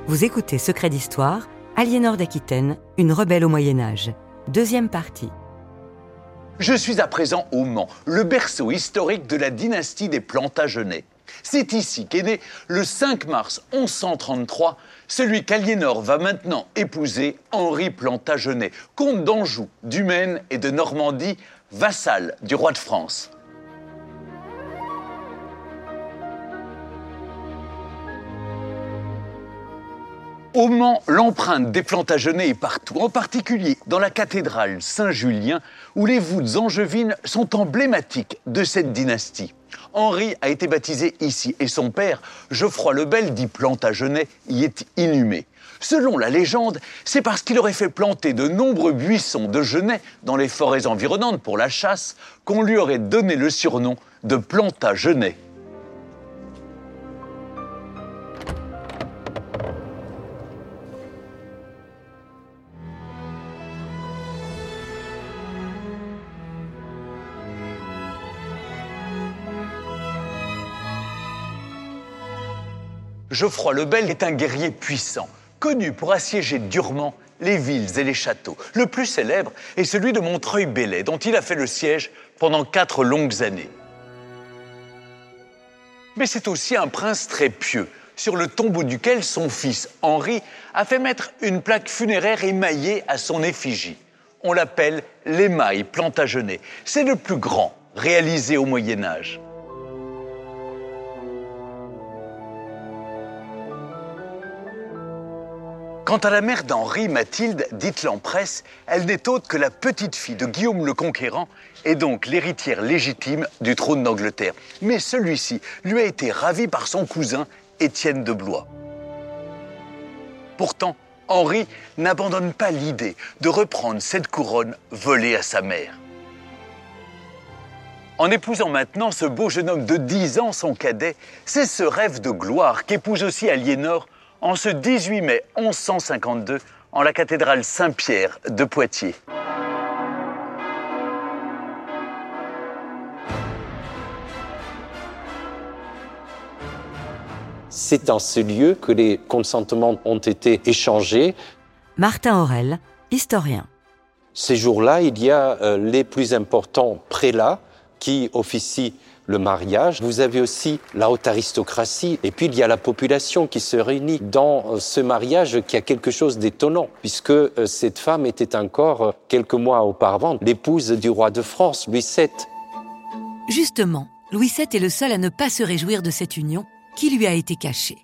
Vous écoutez Secrets d'Histoire, Aliénor d'Aquitaine, une rebelle au Moyen-Âge. Deuxième partie. Je suis à présent au Mans, le berceau historique de la dynastie des Plantagenets. C'est ici qu'est né, le 5 mars 1133, celui qu'Aliénor va maintenant épouser, Henri Plantagenet, comte d'Anjou, du Maine et de Normandie, vassal du roi de France. Au Mans, l'empreinte des Plantagenets est partout, en particulier dans la cathédrale Saint-Julien, où les voûtes angevines sont emblématiques de cette dynastie. Henri a été baptisé ici et son père, Geoffroy le Bel, dit Plantagenet, y est inhumé. Selon la légende, c'est parce qu'il aurait fait planter de nombreux buissons de genêts dans les forêts environnantes pour la chasse qu'on lui aurait donné le surnom de Plantagenet. Geoffroy le Bel est un guerrier puissant, connu pour assiéger durement les villes et les châteaux. Le plus célèbre est celui de Montreuil-Bellay, dont il a fait le siège pendant 4 longues années. Mais c'est aussi un prince très pieux, sur le tombeau duquel son fils Henri a fait mettre une plaque funéraire émaillée à son effigie. On l'appelle l'émail Plantagenet. C'est le plus grand réalisé au Moyen-Âge. Quant à la mère d'Henri, Mathilde, dite l'Empresse, elle n'est autre que la petite-fille de Guillaume le Conquérant et donc l'héritière légitime du trône d'Angleterre. Mais celui-ci lui a été ravi par son cousin, Étienne de Blois. Pourtant, Henri n'abandonne pas l'idée de reprendre cette couronne volée à sa mère. En épousant maintenant ce beau jeune homme de 10 ans, son cadet, c'est ce rêve de gloire qu'épouse aussi Aliénor en ce 18 mai 1152, en la cathédrale Saint-Pierre de Poitiers. C'est dans ce lieu que les consentements ont été échangés. Martin Aurel, historien. Ces jours-là, il y a les plus importants prélats qui officient le mariage. Vous avez aussi la haute aristocratie et puis il y a la population qui se réunit dans ce mariage qui a quelque chose d'étonnant puisque cette femme était encore, quelques mois auparavant, l'épouse du roi de France, Louis VII. Justement, Louis VII est le seul à ne pas se réjouir de cette union qui lui a été cachée.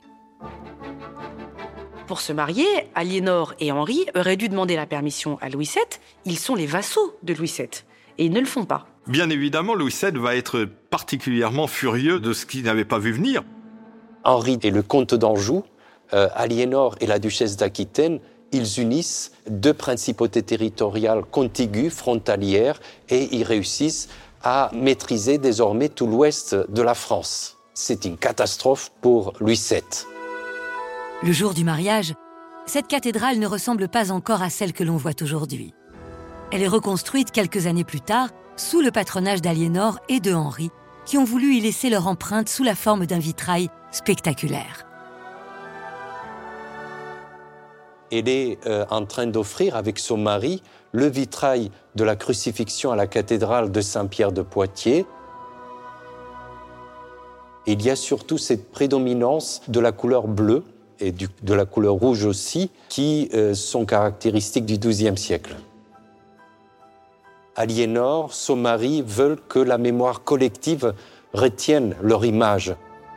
Pour se marier, Aliénor et Henri auraient dû demander la permission à Louis VII. Ils sont les vassaux de Louis VII et ils ne le font pas. Bien évidemment, Louis VII va être particulièrement furieux de ce qu'il n'avait pas vu venir. Henri et le comte d'Anjou, Aliénor et la duchesse d'Aquitaine, ils unissent deux principautés territoriales contiguës, frontalières, et ils réussissent à maîtriser désormais tout l'ouest de la France. C'est une catastrophe pour Louis VII. Le jour du mariage, cette cathédrale ne ressemble pas encore à celle que l'on voit aujourd'hui. Elle est reconstruite quelques années plus tard, sous le patronage d'Aliénor et de Henri, qui ont voulu y laisser leur empreinte sous la forme d'un vitrail spectaculaire. Elle est en train d'offrir avec son mari le vitrail de la crucifixion à la cathédrale de Saint-Pierre de Poitiers. Il y a surtout cette prédominance de la couleur bleue et de la couleur rouge aussi, qui sont caractéristiques du XIIe siècle. Aliénor, son mari, veulent que la mémoire collective retienne leur image.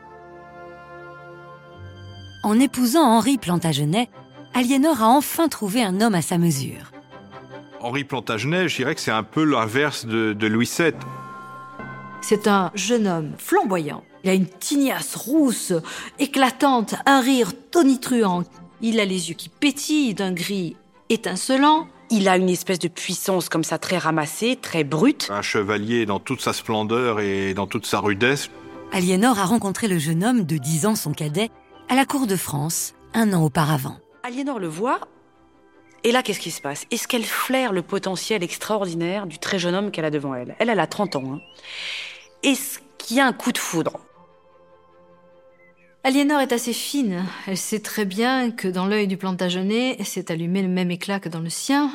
En épousant Henri Plantagenet, Aliénor a enfin trouvé un homme à sa mesure. Henri Plantagenet, je dirais que c'est un peu l'inverse de Louis VII. C'est un jeune homme flamboyant. Il a une tignasse rousse, éclatante, un rire tonitruant. Il a les yeux qui pétillent d'un gris étincelant. Il a une espèce de puissance comme ça, très ramassée, très brute. Un chevalier dans toute sa splendeur et dans toute sa rudesse. Aliénor a rencontré le jeune homme de 10 ans, son cadet, à la cour de France, 1 an auparavant. Aliénor le voit, et là, qu'est-ce qui se passe? Est-ce qu'elle flaire le potentiel extraordinaire du très jeune homme qu'elle a devant elle? Elle a 30 ans. Est-ce qu'il y a un coup de foudre? Aliénor est assez fine. Elle sait très bien que dans l'œil du Plantagenet, s'est allumé le même éclat que dans le sien.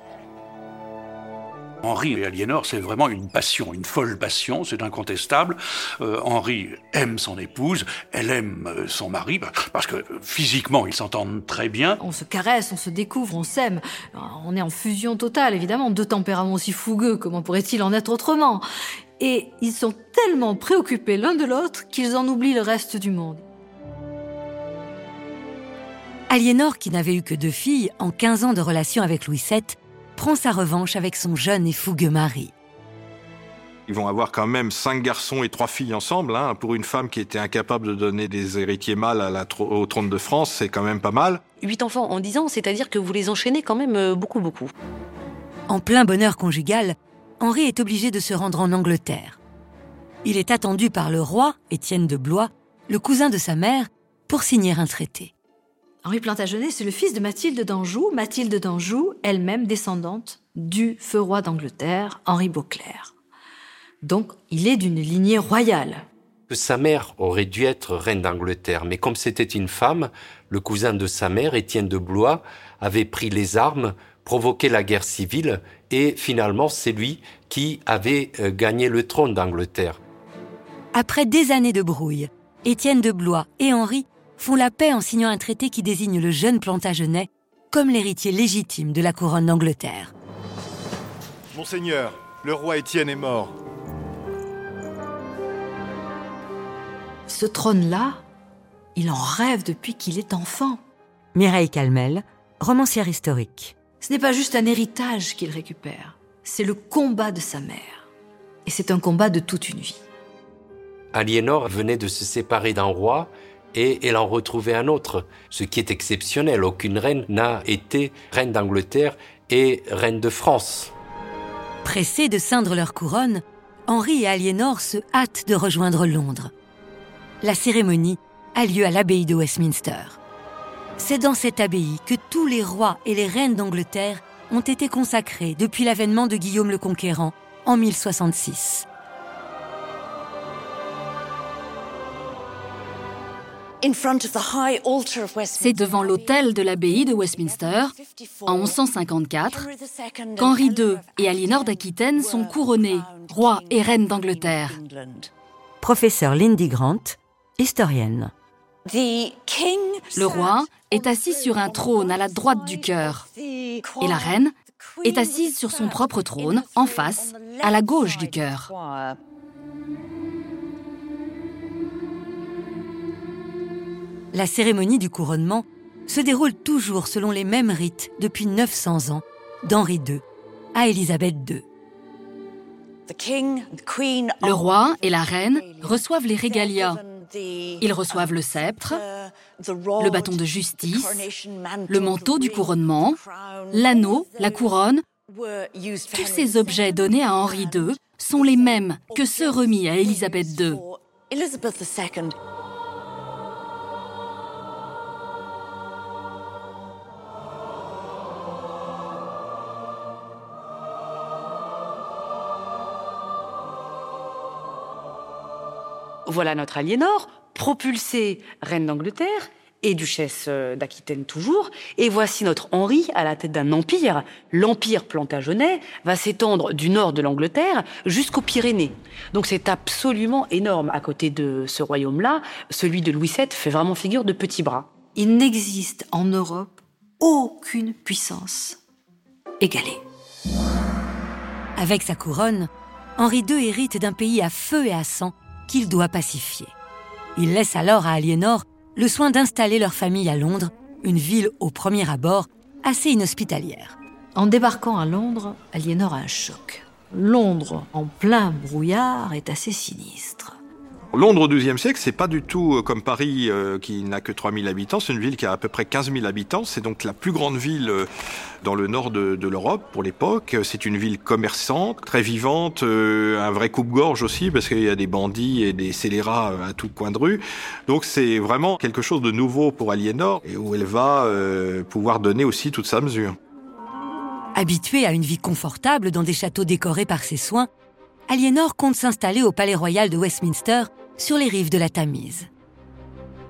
Henri et Aliénor, c'est vraiment une passion, une folle passion, c'est incontestable. Henri aime son épouse, elle aime son mari, parce que physiquement, ils s'entendent très bien. On se caresse, on se découvre, on s'aime. On est en fusion totale, évidemment. Deux tempéraments aussi fougueux, comment pourrait-il en être autrement? Et ils sont tellement préoccupés l'un de l'autre qu'ils en oublient le reste du monde. Aliénor, qui n'avait eu que 2 filles en 15 ans de relation avec Louis VII, prend sa revanche avec son jeune et fougueux mari. Ils vont avoir quand même 5 garçons et 3 filles ensemble. Pour une femme qui était incapable de donner des héritiers mâles au trône de France, c'est quand même pas mal. 8 enfants en 10 ans, c'est-à-dire que vous les enchaînez quand même beaucoup. En plein bonheur conjugal, Henri est obligé de se rendre en Angleterre. Il est attendu par le roi, Étienne de Blois, le cousin de sa mère, pour signer un traité. Henri Plantagenet, c'est le fils de Mathilde d'Anjou, elle-même descendante du feu roi d'Angleterre, Henri Beauclerc. Donc, il est d'une lignée royale. Sa mère aurait dû être reine d'Angleterre, mais comme c'était une femme, le cousin de sa mère, Étienne de Blois, avait pris les armes, provoqué la guerre civile, et finalement, c'est lui qui avait gagné le trône d'Angleterre. Après des années de brouille, Étienne de Blois et Henri font la paix en signant un traité qui désigne le jeune Plantagenet comme l'héritier légitime de la couronne d'Angleterre. Monseigneur, le roi Étienne est mort. Ce trône-là, il en rêve depuis qu'il est enfant. Mireille Calmel, romancière historique. Ce n'est pas juste un héritage qu'il récupère, c'est le combat de sa mère. Et c'est un combat de toute une vie. Aliénor venait de se séparer d'un roi et elle en retrouvait un autre, ce qui est exceptionnel. Aucune reine n'a été reine d'Angleterre et reine de France. Pressés de ceindre leur couronne, Henri et Aliénor se hâtent de rejoindre Londres. La cérémonie a lieu à l'abbaye de Westminster. C'est dans cette abbaye que tous les rois et les reines d'Angleterre ont été consacrés depuis l'avènement de Guillaume le Conquérant en 1066. C'est devant l'autel de l'abbaye de Westminster, en 1154, qu'Henri II et Aliénor d'Aquitaine sont couronnés, roi et reine d'Angleterre. Professeur Lindy Grant, historienne. Le roi est assis sur un trône à la droite du chœur, et la reine est assise sur son propre trône, en face, à la gauche du chœur. La cérémonie du couronnement se déroule toujours selon les mêmes rites depuis 900 ans, d'Henri II à Élisabeth II. Le roi et la reine reçoivent les régalias. Ils reçoivent le sceptre, le bâton de justice, le manteau du couronnement, l'anneau, la couronne. Tous ces objets donnés à Henri II sont les mêmes que ceux remis à Élisabeth II. Voilà notre Aliénor, propulsée reine d'Angleterre et duchesse d'Aquitaine toujours. Et voici notre Henri à la tête d'un empire. L'empire Plantagenet va s'étendre du nord de l'Angleterre jusqu'aux Pyrénées. Donc c'est absolument énorme. À côté de ce royaume-là, celui de Louis VII fait vraiment figure de petit bras. Il n'existe en Europe aucune puissance égalée. Avec sa couronne, Henri II hérite d'un pays à feu et à sang qu'il doit pacifier. Il laisse alors à Aliénor le soin d'installer leur famille à Londres, une ville au premier abord assez inhospitalière. En débarquant à Londres, Aliénor a un choc. Londres, en plein brouillard, est assez sinistre. Londres au XIIe siècle, c'est pas du tout comme Paris qui n'a que 3000 habitants. C'est une ville qui a à peu près 15 000 habitants. C'est donc la plus grande ville dans le nord de l'Europe pour l'époque. C'est une ville commerçante, très vivante, un vrai coupe-gorge aussi parce qu'il y a des bandits et des scélérats à tout coin de rue. Donc c'est vraiment quelque chose de nouveau pour Aliénor et où elle va pouvoir donner aussi toute sa mesure. Habituée à une vie confortable dans des châteaux décorés par ses soins, Aliénor compte s'installer au palais royal de Westminster sur les rives de la Tamise.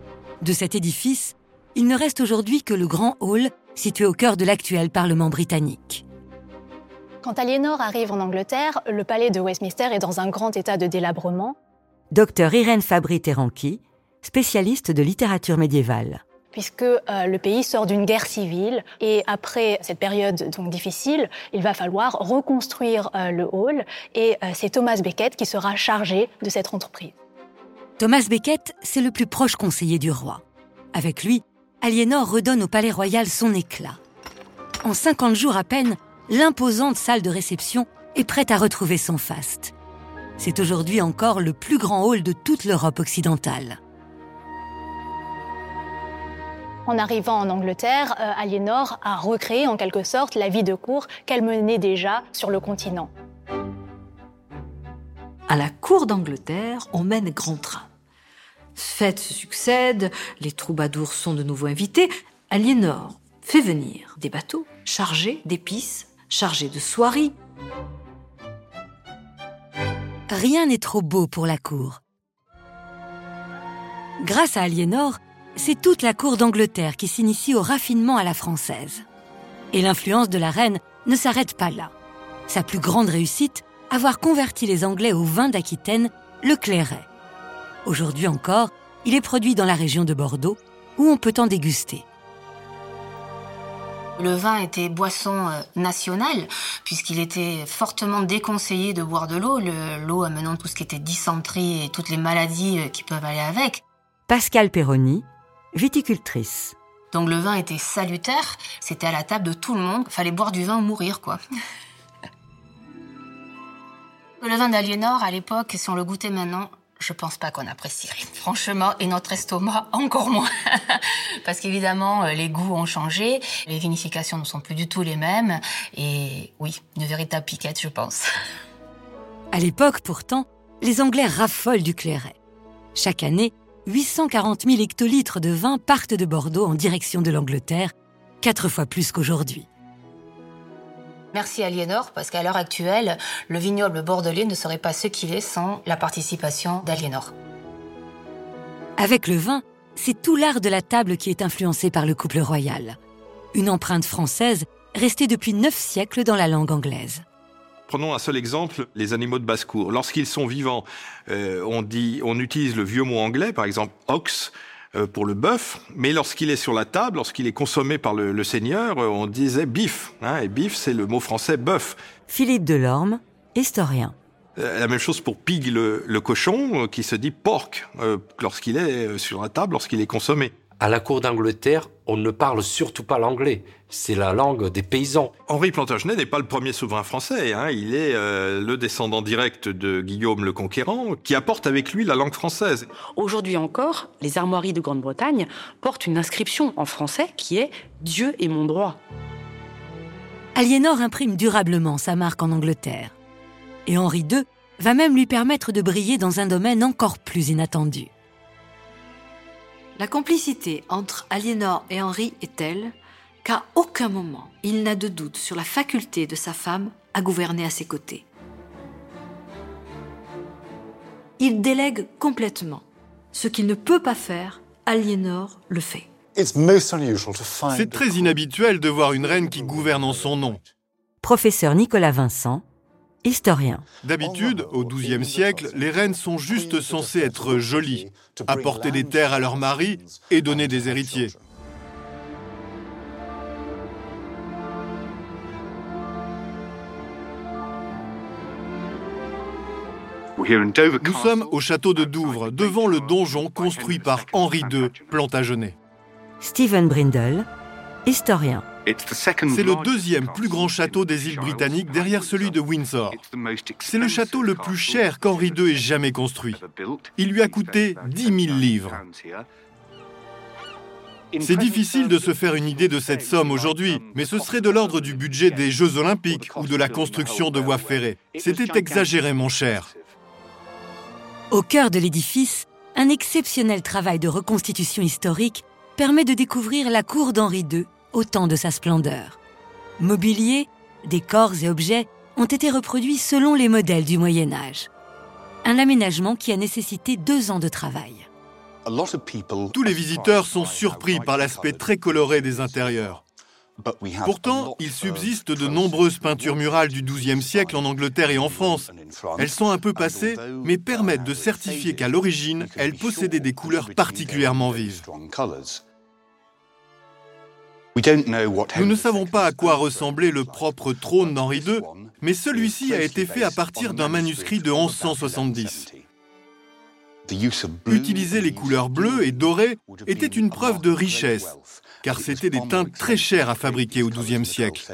De cet édifice, il ne reste aujourd'hui que le grand hall situé au cœur de l'actuel Parlement britannique. Quand Aliénor arrive en Angleterre, le palais de Westminster est dans un grand état de délabrement. Dr Irène Fabry-Teranqui, spécialiste de littérature médiévale. Puisque le pays sort d'une guerre civile et après cette période donc difficile, il va falloir reconstruire le hall et c'est Thomas Becket qui sera chargé de cette entreprise. Thomas Becket, c'est le plus proche conseiller du roi. Avec lui, Aliénor redonne au palais royal son éclat. En 50 jours à peine, l'imposante salle de réception est prête à retrouver son faste. C'est aujourd'hui encore le plus grand hall de toute l'Europe occidentale. En arrivant en Angleterre, Aliénor a recréé en quelque sorte la vie de cour qu'elle menait déjà sur le continent. À la cour d'Angleterre, on mène grand train. Fêtes se succèdent, les troubadours sont de nouveau invités. Aliénor fait venir des bateaux chargés d'épices, chargés de soieries. Rien n'est trop beau pour la cour. Grâce à Aliénor, c'est toute la cour d'Angleterre qui s'initie au raffinement à la française. Et l'influence de la reine ne s'arrête pas là. Sa plus grande réussite, avoir converti les Anglais au vin d'Aquitaine, le Clairet. Aujourd'hui encore, il est produit dans la région de Bordeaux, où on peut en déguster. Le vin était boisson nationale, puisqu'il était fortement déconseillé de boire de l'eau. L'eau amenant tout ce qui était dysenterie et toutes les maladies qui peuvent aller avec. Pascale Perroni, viticultrice. Donc le vin était salutaire, c'était à la table de tout le monde. Fallait boire du vin ou mourir, quoi. Le vin d'Aliénor, à l'époque, si on le goûtait maintenant, je pense pas qu'on apprécierait. Franchement, et notre estomac encore moins. Parce qu'évidemment, les goûts ont changé, les vinifications ne sont plus du tout les mêmes. Et oui, une véritable piquette, je pense. À l'époque, pourtant, les Anglais raffolent du Clairet. Chaque année, 840 000 hectolitres de vin partent de Bordeaux en direction de l'Angleterre, 4 fois plus qu'aujourd'hui. Merci Aliénor, parce qu'à l'heure actuelle, le vignoble bordelais ne serait pas ce qu'il est sans la participation d'Aliénor. Avec le vin, c'est tout l'art de la table qui est influencé par le couple royal. Une empreinte française restée depuis 9 siècles dans la langue anglaise. Prenons un seul exemple, les animaux de basse-cour. Lorsqu'ils sont vivants, on utilise le vieux mot anglais, par exemple « ox », pour le bœuf, mais lorsqu'il est sur la table, lorsqu'il est consommé par le seigneur, on disait bif, et bif c'est le mot français bœuf. Philippe Delorme, historien. La même chose pour pig le cochon, qui se dit porc, lorsqu'il est sur la table, lorsqu'il est consommé. À la cour d'Angleterre, on ne parle surtout pas l'anglais. C'est la langue des paysans. Henri Plantagenet n'est pas le premier souverain français. Il est le descendant direct de Guillaume le Conquérant, qui apporte avec lui la langue française. Aujourd'hui encore, les armoiries de Grande-Bretagne portent une inscription en français qui est « Dieu est mon droit ». Aliénor imprime durablement sa marque en Angleterre. Et Henri II va même lui permettre de briller dans un domaine encore plus inattendu. La complicité entre Aliénor et Henri est telle qu'à aucun moment il n'a de doute sur la faculté de sa femme à gouverner à ses côtés. Il délègue complètement. Ce qu'il ne peut pas faire, Aliénor le fait. C'est très inhabituel de voir une reine qui gouverne en son nom. Professeur Nicolas Vincent, historien. D'habitude, au XIIe siècle, les reines sont juste censées être jolies, apporter des terres à leur mari et donner des héritiers. Nous sommes au château de Douvres, devant le donjon construit par Henri II Plantagenet. Stephen Brindle, historien. C'est le deuxième plus grand château des îles britanniques derrière celui de Windsor. C'est le château le plus cher qu'Henri II ait jamais construit. Il lui a coûté 10 000 livres. C'est difficile de se faire une idée de cette somme aujourd'hui, mais ce serait de l'ordre du budget des Jeux Olympiques ou de la construction de voies ferrées. C'était exagérément cher. Au cœur de l'édifice, un exceptionnel travail de reconstitution historique permet de découvrir la cour d'Henri II au temps de sa splendeur. Mobilier, décors et objets ont été reproduits selon les modèles du Moyen-Âge. Un aménagement qui a nécessité 2 ans de travail. Tous les visiteurs sont surpris par l'aspect très coloré des intérieurs. Pourtant, il subsiste de nombreuses peintures murales du XIIe siècle en Angleterre et en France. Elles sont un peu passées, mais permettent de certifier qu'à l'origine, elles possédaient des couleurs particulièrement vives. Nous ne savons pas à quoi ressemblait le propre trône d'Henri II, mais celui-ci a été fait à partir d'un manuscrit de 1170. Utiliser les couleurs bleues et dorées était une preuve de richesse, car c'étaient des teintes très chères à fabriquer au XIIe siècle.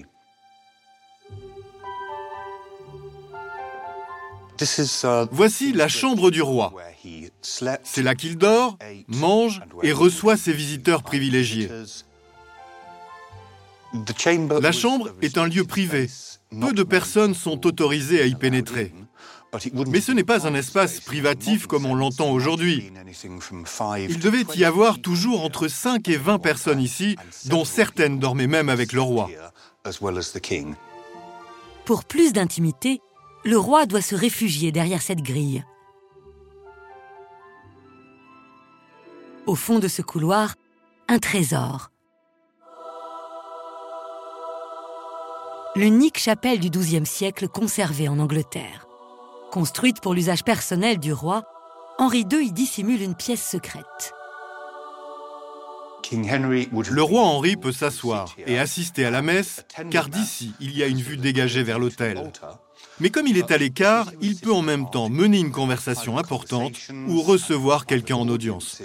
Voici la chambre du roi. C'est là qu'il dort, mange et reçoit ses visiteurs privilégiés. La chambre est un lieu privé. Peu de personnes sont autorisées à y pénétrer. Mais ce n'est pas un espace privatif comme on l'entend aujourd'hui. Il devait y avoir toujours entre 5 et 20 personnes ici, dont certaines dormaient même avec le roi. Pour plus d'intimité, le roi doit se réfugier derrière cette grille. Au fond de ce couloir, un trésor. L'unique chapelle du XIIe siècle conservée en Angleterre. Construite pour l'usage personnel du roi, Henri II y dissimule une pièce secrète. Le roi Henri peut s'asseoir et assister à la messe, car d'ici, il y a une vue dégagée vers l'autel. Mais comme il est à l'écart, il peut en même temps mener une conversation importante ou recevoir quelqu'un en audience.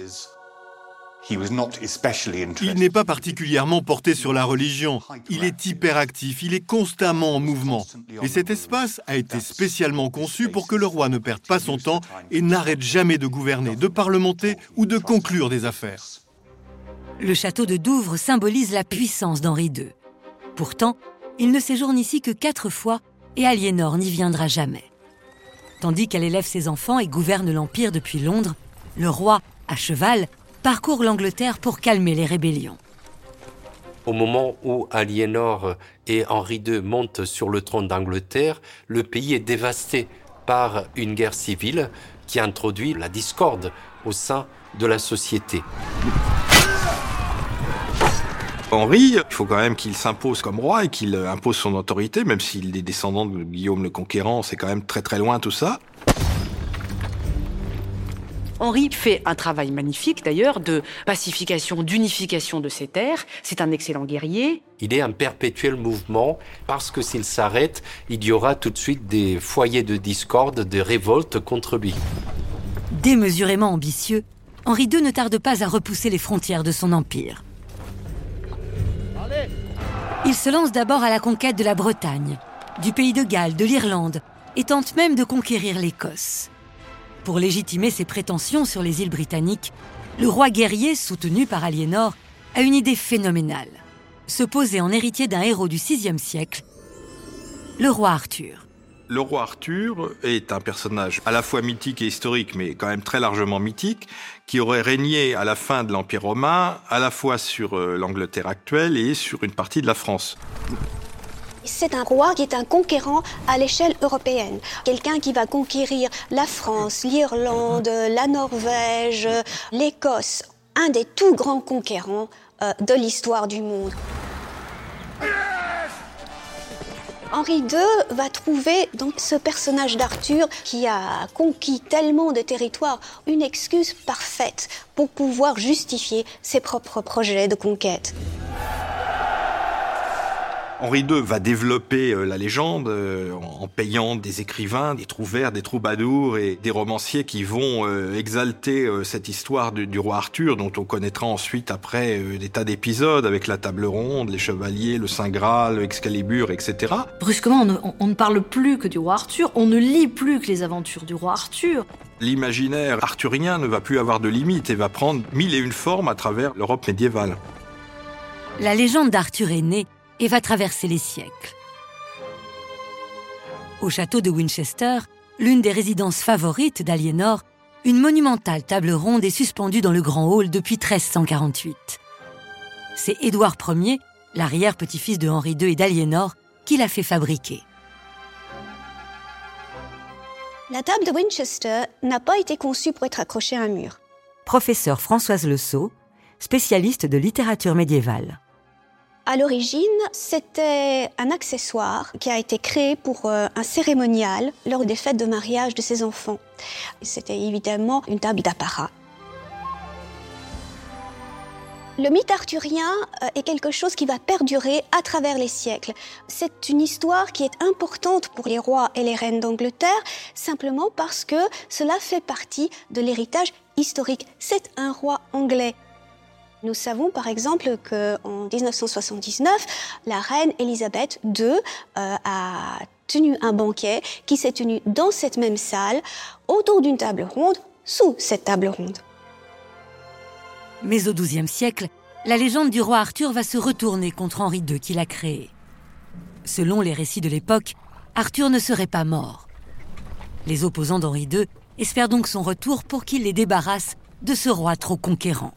Il n'est pas particulièrement porté sur la religion. Il est hyperactif, il est constamment en mouvement. Et cet espace a été spécialement conçu pour que le roi ne perde pas son temps et n'arrête jamais de gouverner, de parlementer ou de conclure des affaires. Le château de Douvres symbolise la puissance d'Henri II. Pourtant, il ne séjourne ici que 4 fois et Aliénor n'y viendra jamais. Tandis qu'elle élève ses enfants et gouverne l'Empire depuis Londres, le roi, à cheval, parcourt l'Angleterre pour calmer les rébellions. Au moment où Aliénor et Henri II montent sur le trône d'Angleterre, le pays est dévasté par une guerre civile qui introduit la discorde au sein de la société. Henri, il faut quand même qu'il s'impose comme roi et qu'il impose son autorité, même s'il est descendant de Guillaume le Conquérant, c'est quand même très très loin tout ça. Henri fait un travail magnifique d'ailleurs de pacification, d'unification de ses terres. C'est un excellent guerrier. Il est un perpétuel mouvement parce que s'il s'arrête, il y aura tout de suite des foyers de discorde, de révolte contre lui. Démesurément ambitieux, Henri II ne tarde pas à repousser les frontières de son empire. Il se lance d'abord à la conquête de la Bretagne, du pays de Galles, de l'Irlande, et tente même de conquérir l'Écosse. Pour légitimer ses prétentions sur les îles britanniques, le roi guerrier, soutenu par Aliénor, a une idée phénoménale. Se poser en héritier d'un héros du VIe siècle, le roi Arthur. Le roi Arthur est un personnage à la fois mythique et historique, mais quand même très largement mythique, qui aurait régné à la fin de l'Empire romain, à la fois sur l'Angleterre actuelle et sur une partie de la France. C'est un roi qui est un conquérant à l'échelle européenne. Quelqu'un qui va conquérir la France, l'Irlande, la Norvège, l'Écosse. Un des tout grands conquérants de l'histoire du monde. Henri II va trouver dans ce personnage d'Arthur qui a conquis tellement de territoires une excuse parfaite pour pouvoir justifier ses propres projets de conquête. Henri II va développer la légende en payant des écrivains, des trouvères, des troubadours et des romanciers qui vont exalter cette histoire du roi Arthur, dont on connaîtra ensuite après des tas d'épisodes avec la table ronde, les chevaliers, le Saint Graal, Excalibur, etc. Brusquement, on ne parle plus que du roi Arthur, on ne lit plus que les aventures du roi Arthur. L'imaginaire arthurien ne va plus avoir de limites et va prendre 1001 formes à travers l'Europe médiévale. La légende d'Arthur est née et va traverser les siècles. Au château de Winchester, l'une des résidences favorites d'Aliénor, une monumentale table ronde est suspendue dans le grand hall depuis 1348. C'est Édouard Ier, l'arrière-petit-fils de Henri II et d'Aliénor, qui l'a fait fabriquer. La table de Winchester n'a pas été conçue pour être accrochée à un mur. professeure Françoise Le Sceau, spécialiste de littérature médiévale. À l'origine, c'était un accessoire qui a été créé pour un cérémonial lors des fêtes de mariage de ses enfants. C'était évidemment une table d'apparat. Le mythe arthurien est quelque chose qui va perdurer à travers les siècles. C'est une histoire qui est importante pour les rois et les reines d'Angleterre, simplement parce que cela fait partie de l'héritage historique. C'est un roi anglais. Nous savons par exemple qu'en 1979, la reine Elisabeth II a tenu un banquet qui s'est tenu dans cette même salle, autour d'une table ronde, sous cette table ronde. Mais au XIIe siècle, la légende du roi Arthur va se retourner contre Henri II qui l'a créé. Selon les récits de l'époque, Arthur ne serait pas mort. Les opposants d'Henri II espèrent donc son retour pour qu'il les débarrasse de ce roi trop conquérant.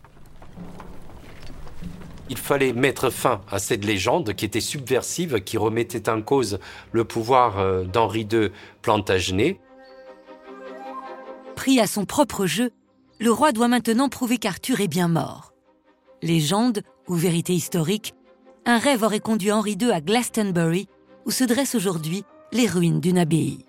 Il fallait mettre fin à cette légende qui était subversive, qui remettait en cause le pouvoir d'Henri II Plantagenet. Pris à son propre jeu, le roi doit maintenant prouver qu'Arthur est bien mort. Légende ou vérité historique, un rêve aurait conduit Henri II à Glastonbury, où se dressent aujourd'hui les ruines d'une abbaye.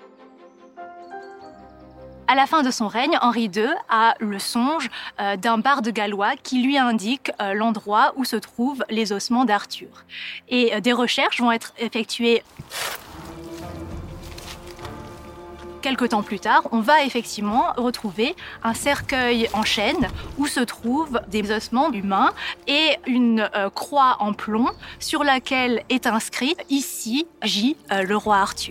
À la fin de son règne, Henri II a le songe d'un barde gallois qui lui indique l'endroit où se trouvent les ossements d'Arthur. Et des recherches vont être effectuées. Quelque temps plus tard, on va effectivement retrouver un cercueil en chêne où se trouvent des ossements humains et une croix en plomb sur laquelle est inscrit « Ici gît le roi Arthur ».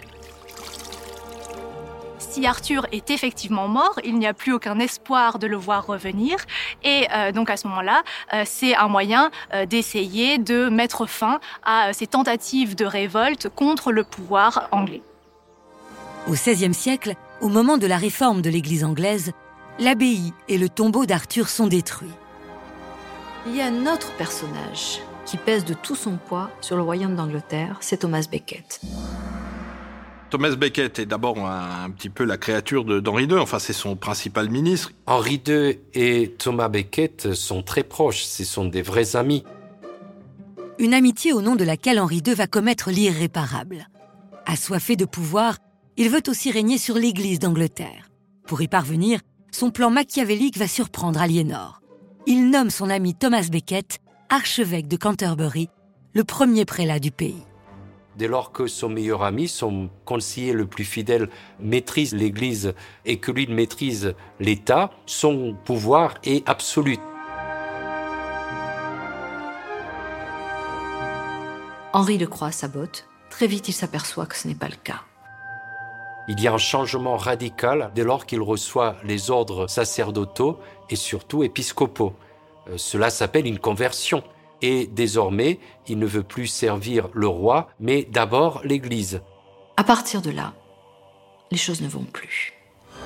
Si Arthur est effectivement mort, il n'y a plus aucun espoir de le voir revenir. Et donc à ce moment-là, c'est un moyen d'essayer de mettre fin à ces tentatives de révolte contre le pouvoir anglais. Au XVIe siècle, au moment de la réforme de l'Église anglaise, l'abbaye et le tombeau d'Arthur sont détruits. Il y a un autre personnage qui pèse de tout son poids sur le royaume d'Angleterre, c'est Thomas Becket. Thomas Becket est d'abord un petit peu la créature d'Henri II, enfin c'est son principal ministre. Henri II et Thomas Becket sont très proches, ce sont des vrais amis. Une amitié au nom de laquelle Henri II va commettre l'irréparable. Assoiffé de pouvoir, il veut aussi régner sur l'Église d'Angleterre. Pour y parvenir, son plan machiavélique va surprendre Aliénor. Il nomme son ami Thomas Becket archevêque de Canterbury, le premier prélat du pays. Dès lors que son meilleur ami, son conseiller le plus fidèle, maîtrise l'Église et que lui maîtrise l'État, son pouvoir est absolu. Henri le croit à sa botte. Très vite, il s'aperçoit que ce n'est pas le cas. Il y a un changement radical dès lors qu'il reçoit les ordres sacerdotaux et surtout épiscopaux. Cela s'appelle une conversion. Et désormais, il ne veut plus servir le roi, mais d'abord l'Église. À partir de là, les choses ne vont plus.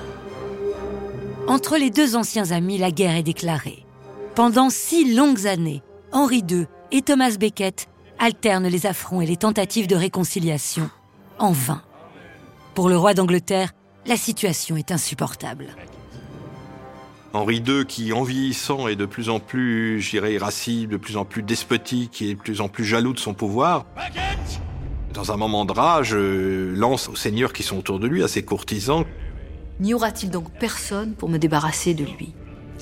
Entre les deux anciens amis, la guerre est déclarée. Pendant 6 longues années, Henri II et Thomas Becket alternent les affronts et les tentatives de réconciliation, en vain. Pour le roi d'Angleterre, la situation est insupportable. Henri II, qui en vieillissant est de plus en plus, je dirais, irascible, de plus en plus despotique et de plus en plus jaloux de son pouvoir, dans un moment de rage, lance aux seigneurs qui sont autour de lui, à ses courtisans. N'y aura-t-il donc personne pour me débarrasser de lui ?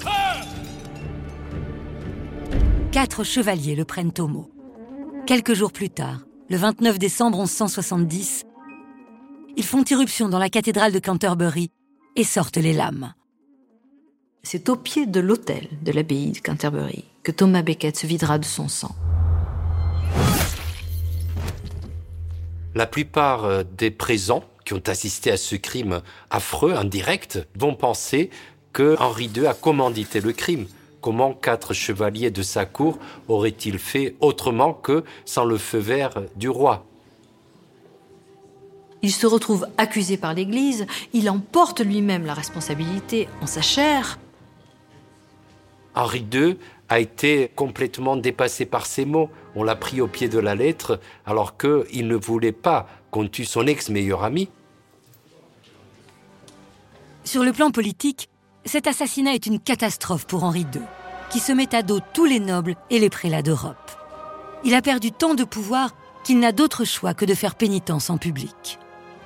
4 chevaliers le prennent au mot. Quelques jours plus tard, le 29 décembre 1170, ils font irruption dans la cathédrale de Canterbury et sortent les lames. C'est au pied de l'autel de l'abbaye de Canterbury que Thomas Becket se videra de son sang. La plupart des présents qui ont assisté à ce crime affreux, indirect, vont penser que Henri II a commandité le crime. Comment 4 chevaliers de sa cour auraient-ils fait autrement que sans le feu vert du roi ? Il se retrouve accusé par l'Église, il emporte lui-même la responsabilité en sa chair. Henri II a été complètement dépassé par ces mots. On l'a pris au pied de la lettre alors qu'il ne voulait pas qu'on tue son ex-meilleur ami. Sur le plan politique, Cet assassinat est une catastrophe pour Henri II, qui se met à dos tous les nobles et les prélats d'Europe. Il a perdu tant de pouvoir qu'il n'a d'autre choix que de faire pénitence en public.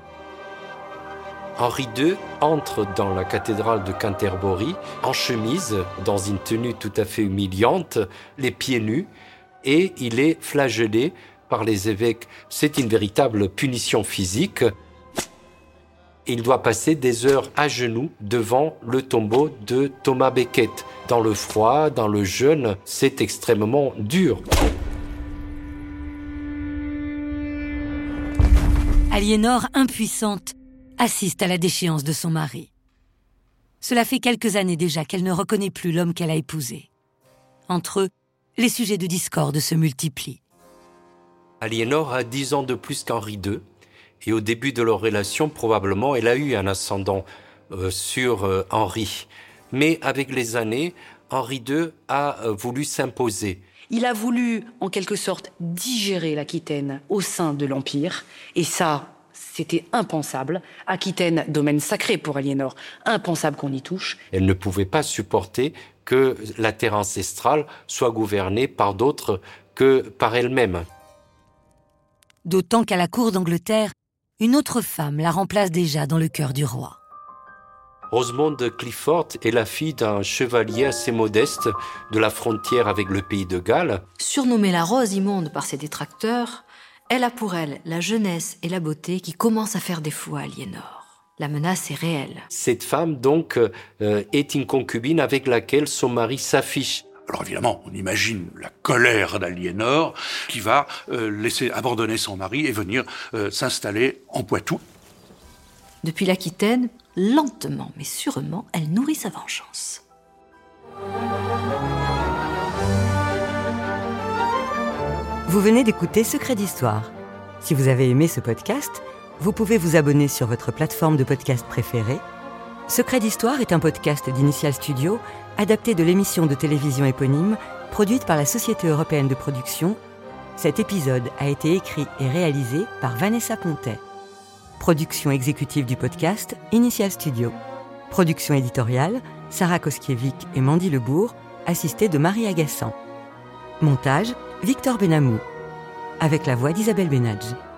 Henri II entre dans la cathédrale de Canterbury en chemise, dans une tenue tout à fait humiliante, les pieds nus, et il est flagellé par les évêques. C'est une véritable punition physique. Il doit passer des heures à genoux devant le tombeau de Thomas Becket. Dans le froid, dans le jeûne, c'est extrêmement dur. Aliénor, impuissante, assiste à la déchéance de son mari. Cela fait quelques années déjà qu'elle ne reconnaît plus l'homme qu'elle a épousé. Entre eux, les sujets de discorde se multiplient. Aliénor a 10 ans de plus qu'Henri II. Et au début de leur relation, probablement, elle a eu un ascendant sur Henri. Mais avec les années, Henri II a voulu s'imposer. Il a voulu, en quelque sorte, digérer l'Aquitaine au sein de l'Empire. Et ça, c'était impensable. Aquitaine, domaine sacré pour Aliénor, impensable qu'on y touche. Elle ne pouvait pas supporter que la terre ancestrale soit gouvernée par d'autres que par elle-même. D'autant qu'à la cour d'Angleterre, une autre femme la remplace déjà dans le cœur du roi. Rosemonde de Clifford est la fille d'un chevalier assez modeste de la frontière avec le pays de Galles. Surnommée la rose immonde par ses détracteurs, elle a pour elle la jeunesse et la beauté qui commencent à faire défaut à Aliénor. La menace est réelle. Cette femme, donc, est une concubine avec laquelle son mari s'affiche. Alors évidemment, on imagine la colère d'Aliénor qui va laisser abandonner son mari et venir s'installer en Poitou. Depuis l'Aquitaine, lentement mais sûrement, elle nourrit sa vengeance. Vous venez d'écouter Secret d'Histoire. Si vous avez aimé ce podcast, vous pouvez vous abonner sur votre plateforme de podcast préférée. Secret d'Histoire est un podcast d'Initial Studio, adapté de l'émission de télévision éponyme, produite par la Société européenne de production. Cet épisode a été écrit et réalisé par Vanessa Pontet. Production exécutive du podcast, Initial Studio. Production éditoriale, Sarah Koskiewicz et Mandy Lebourg, assistée de Marie Agassan. Montage, Victor Benamou. Avec la voix d'Isabelle Benadj.